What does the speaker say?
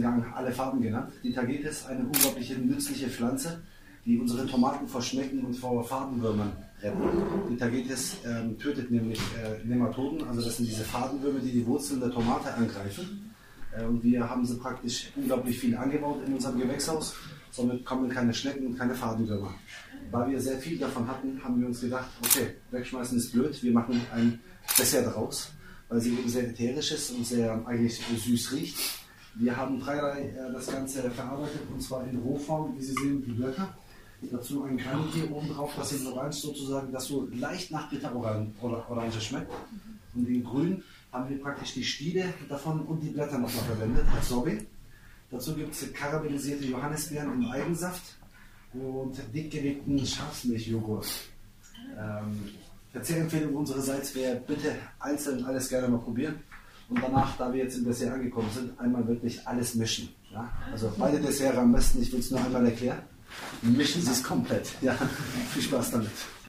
Gang alle Farben genannt. Die Tagetes ist eine unglaublich nützliche Pflanze, die unsere Tomaten vor Schnecken und vor Fadenwürmern retten. Die Tagetes tötet nämlich Nematoden, also das sind diese Fadenwürmer, die die Wurzeln der Tomate angreifen. Und wir haben sie praktisch unglaublich viel angebaut in unserem Gewächshaus. Somit kommen keine Schnecken und keine Fadenwürmer. Da wir sehr viel davon hatten, haben wir uns gedacht, okay, wegschmeißen ist blöd, wir machen ein Dessert daraus, weil sie eben sehr ätherisch ist und sehr eigentlich süß riecht. Wir haben dreierlei das Ganze verarbeitet, und zwar in Rohform, wie Sie sehen, die Blätter. Dazu ein Kerntier oben drauf, das in Orange sozusagen, das so leicht nach Bitterorange schmeckt. Und in Grün haben wir praktisch die Stiele davon und die Blätter nochmal verwendet als Sorbet. Dazu gibt es karamellisierte Johannisbeeren im Eigensaft und dickgelegten Schafsmilchjoghurt. Verzehrempfehlung unsererseits wäre, bitte einzeln alles gerne mal probieren. Und danach, da wir jetzt im Dessert angekommen sind, einmal wirklich alles mischen. Ja? Also beide Desserts am besten, ich will es nur einmal erklären. Mischen Sie es komplett. Ja, viel Spaß damit.